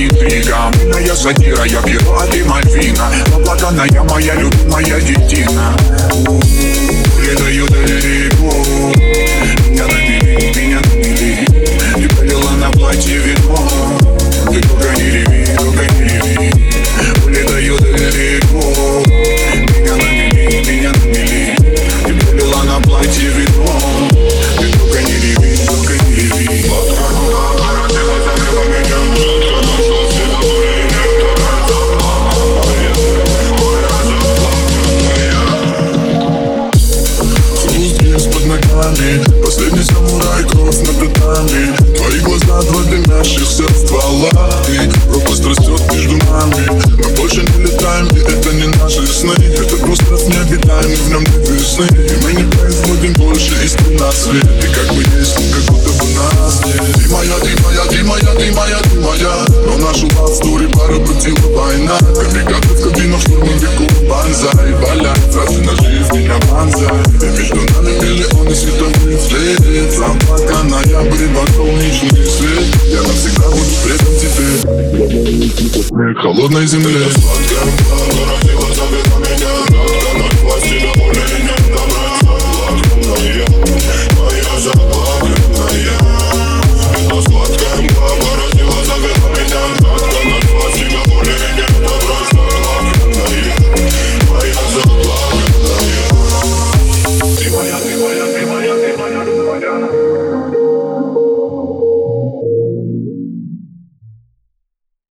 интрига. Мыльная сатира, я перо, а ты Мальвина. Заплаканная моя любимая детина. Летаю далеко, меня намели. И полила на платье вино. Ты только не реви, только не реви. Улетаю далеко, меня намели. И полила на платье вино. Ты только не реви, только не реви. Последний самурай, кровь на татами. Твои глаза, два дымящихся ствола. И пропасть растет между нами. Мы больше не летаем, и это не наши сны. Это просто необитаемый, в нем нет весны. И мы не производим больше истин на свет. И как бы есть, как будто бы нас нет. Ты моя, ты моя, ты моя, ты моя, ты моя. Но нашу love story поработила война. Камикадзе в кабинах штурмовиков банзай. Валяют фразы на жизнь, меня банзай. И между нами миллионы световых встреч. Заплаканная бритва, солнечный свет. Я навсегда буду предан тебе. Холодной земле.